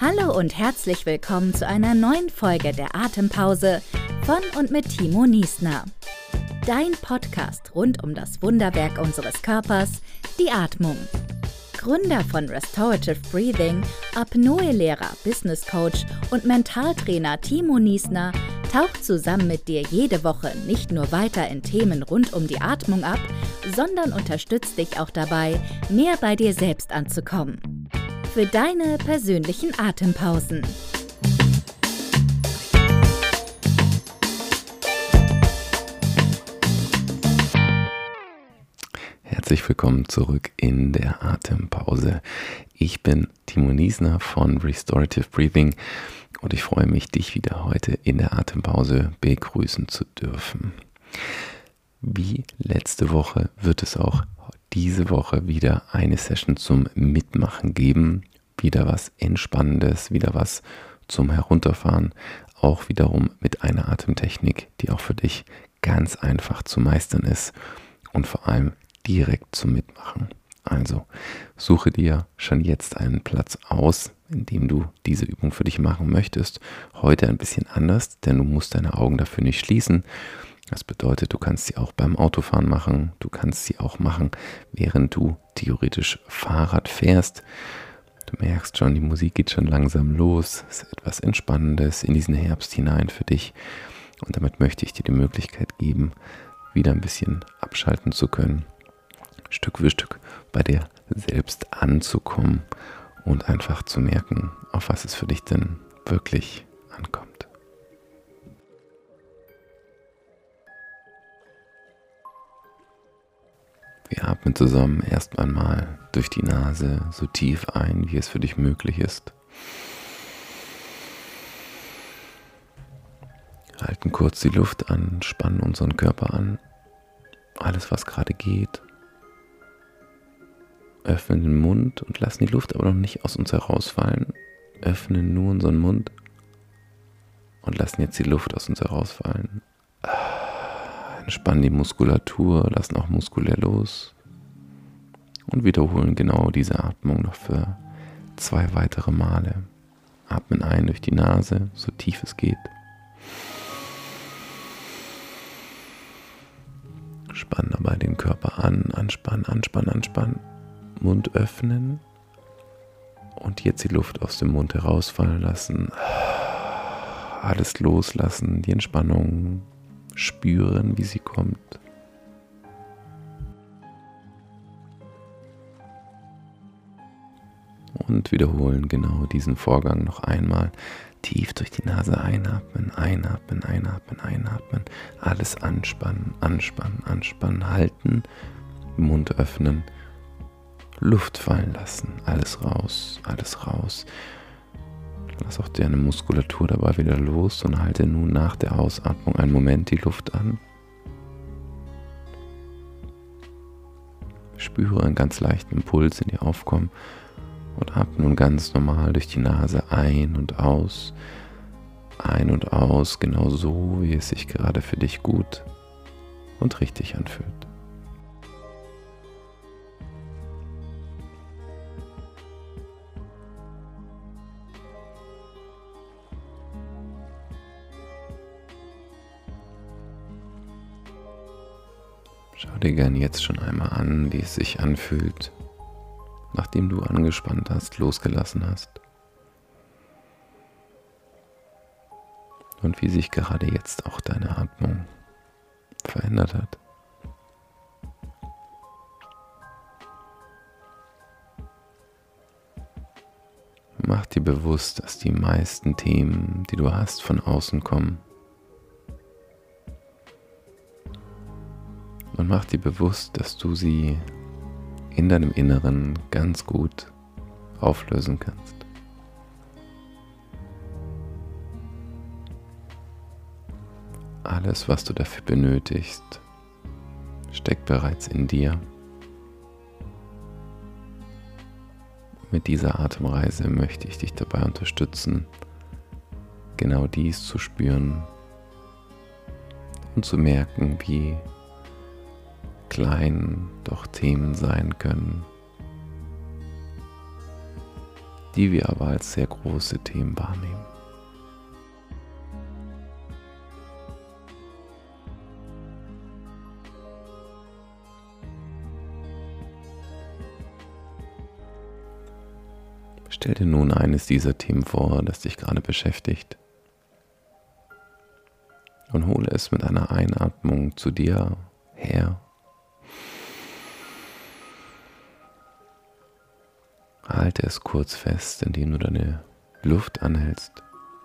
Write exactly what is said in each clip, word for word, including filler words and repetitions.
Hallo und herzlich willkommen zu einer neuen Folge der Atempause von und mit Timo Niesner. Dein Podcast rund um das Wunderwerk unseres Körpers, die Atmung. Gründer von Restorative Breathing, Apnoe-Lehrer, Business Coach und Mentaltrainer Timo Niesner taucht zusammen mit dir jede Woche nicht nur weiter in Themen rund um die Atmung ab, sondern unterstützt dich auch dabei, mehr bei dir selbst anzukommen. Für deine persönlichen Atempausen. Herzlich willkommen zurück in der Atempause. Ich bin Timo Niesner von Restorative Breathing und ich freue mich, dich wieder heute in der Atempause begrüßen zu dürfen. Wie letzte Woche wird es auch diese Woche wieder eine Session zum Mitmachen geben. Wieder was Entspannendes, wieder was zum Herunterfahren. Auch wiederum mit einer Atemtechnik, die auch für dich ganz einfach zu meistern ist und vor allem direkt zum Mitmachen. Also suche dir schon jetzt einen Platz aus, in dem du diese Übung für dich machen möchtest. Heute ein bisschen anders, denn du musst deine Augen dafür nicht schließen. Das bedeutet, du kannst sie auch beim Autofahren machen, du kannst sie auch machen, während du theoretisch Fahrrad fährst. Du merkst schon, die Musik geht schon langsam los, es ist etwas Entspannendes in diesen Herbst hinein für dich. Und damit möchte ich dir die Möglichkeit geben, wieder ein bisschen abschalten zu können, Stück für Stück bei dir selbst anzukommen und einfach zu merken, auf was es für dich denn wirklich ankommt. Wir atmen zusammen erst einmal durch die Nase so tief ein, wie es für dich möglich ist. Halten kurz die Luft an, spannen unseren Körper an. Alles, was gerade geht. Öffnen den Mund und lassen die Luft aber noch nicht aus uns herausfallen. Öffnen nur unseren Mund und lassen jetzt die Luft aus uns herausfallen. Entspannen die Muskulatur, lassen auch muskulär los und wiederholen genau diese Atmung noch für zwei weitere Male. Atmen ein durch die Nase, so tief es geht. Spannen dabei den Körper an, anspannen, anspannen, anspannen. Mund öffnen und jetzt die Luft aus dem Mund herausfallen lassen. Alles loslassen, die Entspannung spüren, wie sie kommt. Und wiederholen genau diesen Vorgang noch einmal. Tief durch die Nase einatmen, einatmen, einatmen, einatmen. Alles anspannen, anspannen, anspannen, halten. Mund öffnen. Luft fallen lassen. Alles raus, alles raus. Lass auch deine Muskulatur dabei wieder los und halte nun nach der Ausatmung einen Moment die Luft an. Spüre einen ganz leichten Impuls in dir aufkommen und atme nun ganz normal durch die Nase ein und aus. Ein und aus, genau so, wie es sich gerade für dich gut und richtig anfühlt. Schau dir gerne jetzt schon einmal an, wie es sich anfühlt, nachdem du angespannt hast, losgelassen hast. Und wie sich gerade jetzt auch deine Atmung verändert hat. Mach dir bewusst, dass die meisten Themen, die du hast, von außen kommen. Und mach dir bewusst, dass du sie in deinem Inneren ganz gut auflösen kannst. Alles, was du dafür benötigst, steckt bereits in dir. Mit dieser Atemreise möchte ich dich dabei unterstützen, genau dies zu spüren und zu merken, wie klein doch Themen sein können, die wir aber als sehr große Themen wahrnehmen. Stell dir nun eines dieser Themen vor, das dich gerade beschäftigt, und hole es mit einer Einatmung zu dir her. Halte es kurz fest, indem du deine Luft anhältst,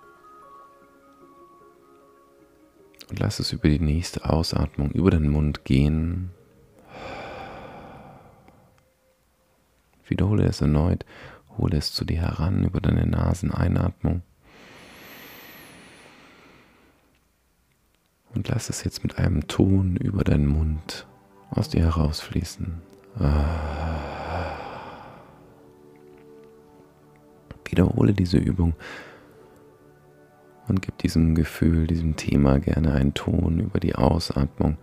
und lass es über die nächste Ausatmung über den Mund gehen. Wiederhole es erneut, hole es zu dir heran über deine Naseneinatmung und lass es jetzt mit einem Ton über deinen Mund aus dir herausfließen. Wiederhole diese Übung und gib diesem Gefühl, diesem Thema gerne einen Ton über die Ausatmung.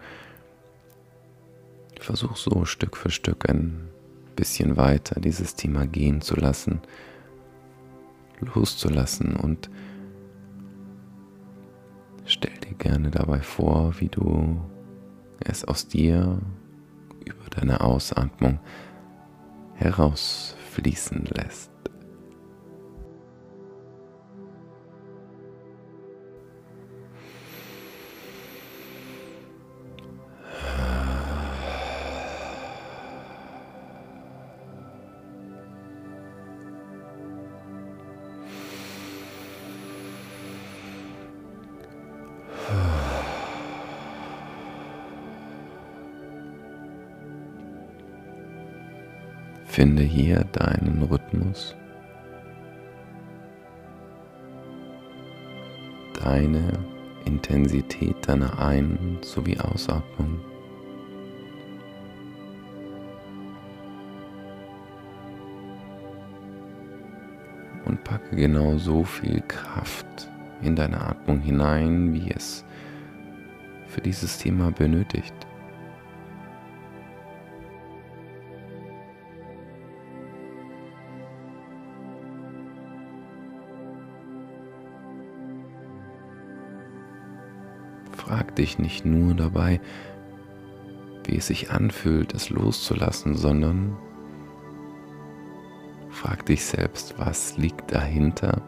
Versuch so Stück für Stück ein bisschen weiter dieses Thema gehen zu lassen, loszulassen, und stell dir gerne dabei vor, wie du es aus dir über deine Ausatmung herausfließen lässt. Finde hier deinen Rhythmus, deine Intensität deiner Ein- sowie Ausatmung. Und packe genau so viel Kraft in deine Atmung hinein, wie es für dieses Thema benötigt. Frag dich nicht nur dabei, wie es sich anfühlt, es loszulassen, sondern frag dich selbst, was liegt dahinter?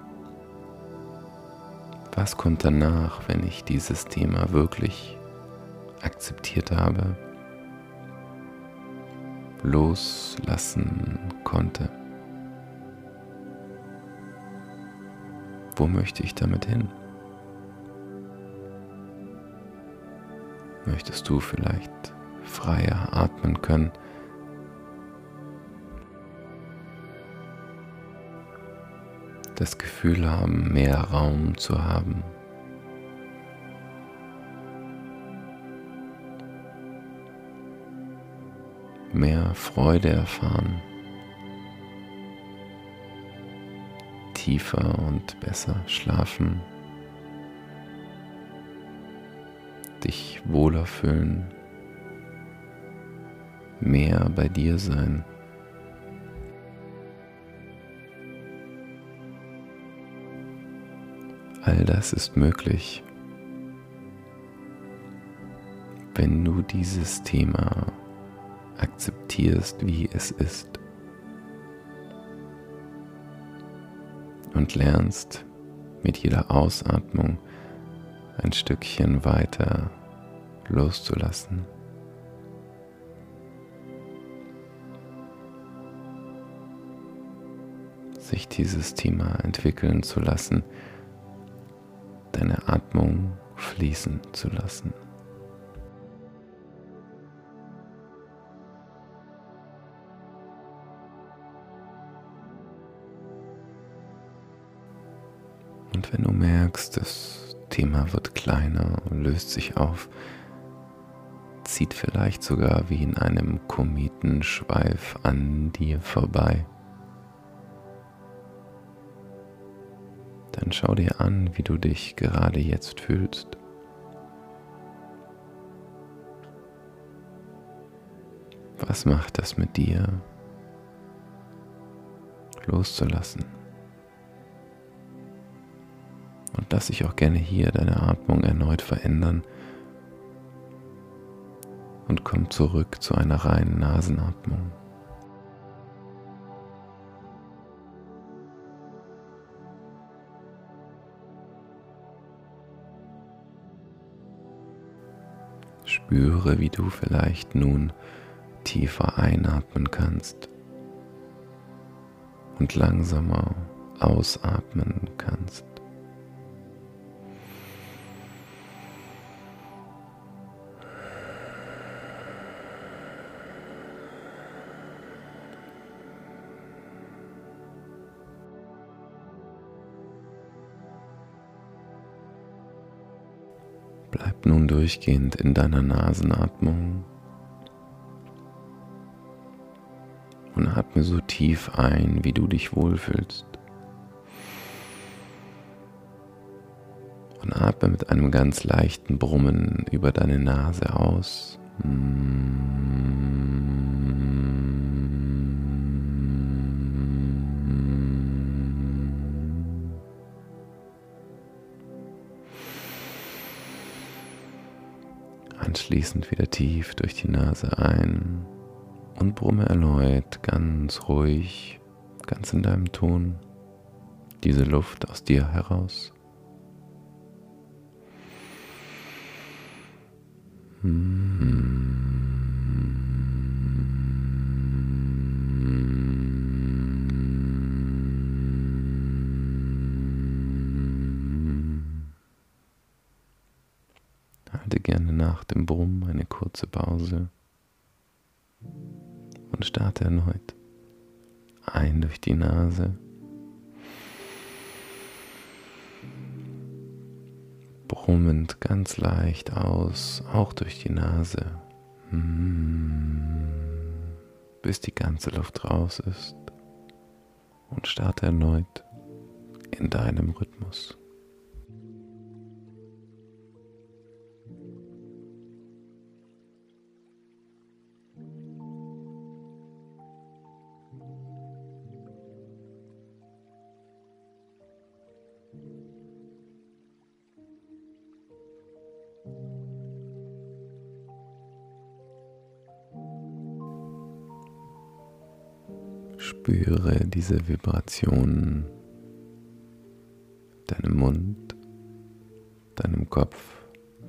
Was kommt danach, wenn ich dieses Thema wirklich akzeptiert habe, loslassen konnte? Wo möchte ich damit hin? Möchtest du vielleicht freier atmen können? Das Gefühl haben, mehr Raum zu haben? Mehr Freude erfahren? Tiefer und besser schlafen? Dich wohler fühlen, mehr bei dir sein. All das ist möglich, wenn du dieses Thema akzeptierst, wie es ist, und lernst mit jeder Ausatmung ein Stückchen weiter loszulassen. Sich dieses Thema entwickeln zu lassen, deine Atmung fließen zu lassen. Und wenn du merkst, das Thema wird kleiner und löst sich auf, zieht vielleicht sogar wie in einem Kometenschweif an dir vorbei, dann schau dir an, wie du dich gerade jetzt fühlst. Was macht das mit dir, loszulassen? Und lass dich auch gerne hier deine Atmung erneut verändern und komm zurück zu einer reinen Nasenatmung. Spüre, wie du vielleicht nun tiefer einatmen kannst und langsamer ausatmen kannst. Bleib nun durchgehend in deiner Nasenatmung und atme so tief ein, wie du dich wohlfühlst. Und atme mit einem ganz leichten Brummen über deine Nase aus. Anschließend wieder tief durch die Nase ein und brumme erneut ganz ruhig, ganz in deinem Ton, diese Luft aus dir heraus. Halte gerne nach dem Brummen eine kurze Pause und starte erneut. Ein durch die Nase, brummend ganz leicht aus, auch durch die Nase, bis die ganze Luft raus ist, und starte erneut in deinem Rhythmus. Spüre diese Vibrationen deinem Mund, deinem Kopf.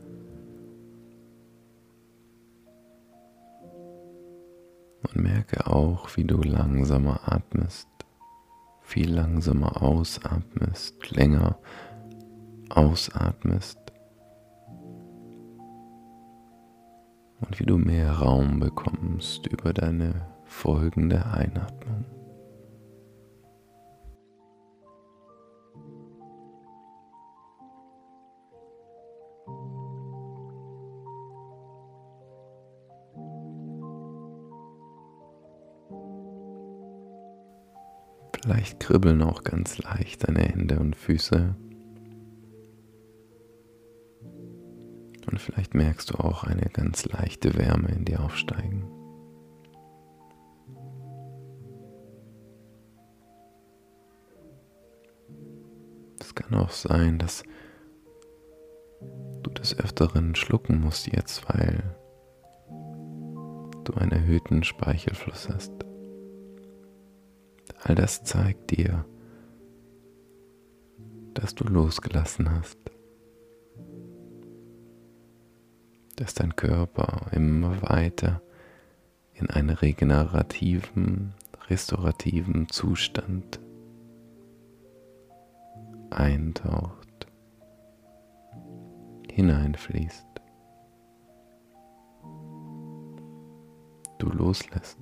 Und merke auch, wie du langsamer atmest, viel langsamer ausatmest, länger ausatmest. Und wie du mehr Raum bekommst über deine folgende Einatmung. Vielleicht kribbeln auch ganz leicht deine Hände und Füße. Und vielleicht merkst du auch eine ganz leichte Wärme in dir aufsteigen. Es kann auch sein, dass du des Öfteren schlucken musst jetzt, weil du einen erhöhten Speichelfluss hast. All das zeigt dir, dass du losgelassen hast, dass dein Körper immer weiter in einen regenerativen, restaurativen Zustand eintaucht, hineinfließt, du loslässt.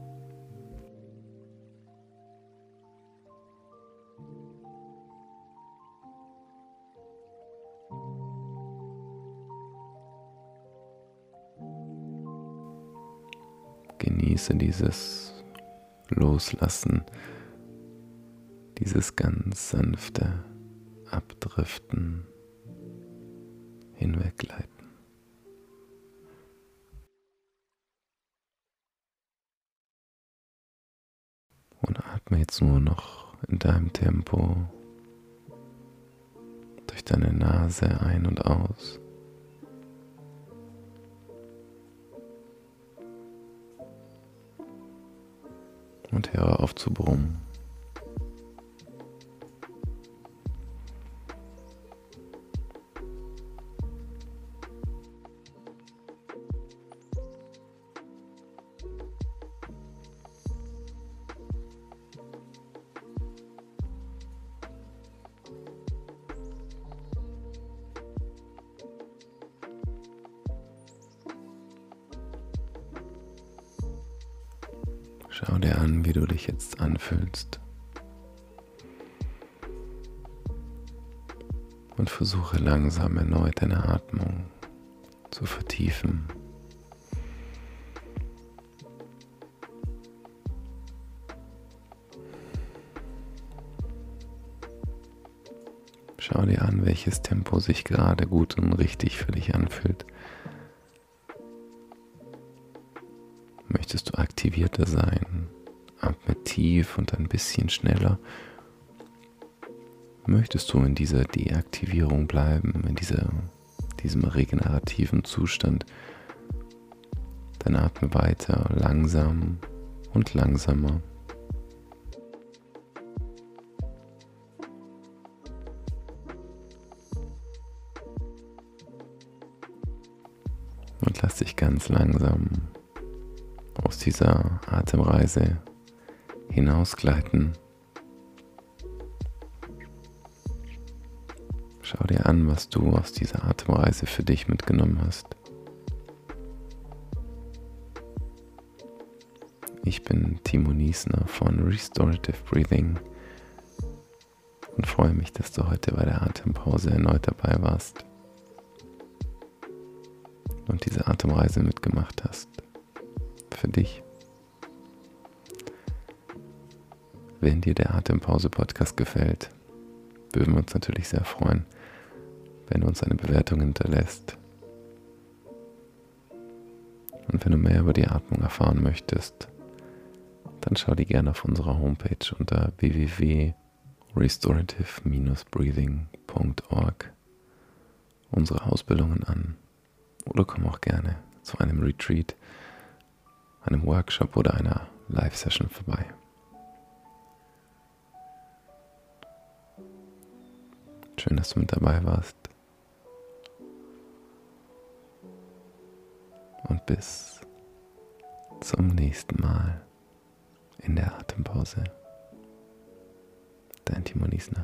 Genieße dieses Loslassen, dieses ganz sanfte Abdriften, Hinweggleiten. Und atme jetzt nur noch in deinem Tempo durch deine Nase ein und aus. Und höre auf zu brummen. Schau dir an, wie du dich jetzt anfühlst und versuche langsam erneut deine Atmung zu vertiefen. Schau dir an, welches Tempo sich gerade gut und richtig für dich anfühlt. Möchtest du aktivierter sein, atme tief und ein bisschen schneller? Möchtest du in dieser Deaktivierung bleiben, in dieser, diesem regenerativen Zustand? Dann atme weiter, langsam und langsamer. Und lass dich ganz langsam aus dieser Atemreise hinausgleiten. Schau dir an, was du aus dieser Atemreise für dich mitgenommen hast. Ich bin Timo Niesner von Restorative Breathing und freue mich, dass du heute bei der Atempause erneut dabei warst und diese Atemreise mitgemacht hast. Für dich. Wenn dir der Atempause-Podcast gefällt, würden wir uns natürlich sehr freuen, wenn du uns eine Bewertung hinterlässt. Und wenn du mehr über die Atmung erfahren möchtest, dann schau dir gerne auf unserer Homepage unter w w w punkt restorative breathing punkt org unsere Ausbildungen an oder komm auch gerne zu einem Retreat, einem Workshop oder einer Live-Session vorbei. Schön, dass du mit dabei warst. Und bis zum nächsten Mal in der Atempause. Dein Timo Niesner.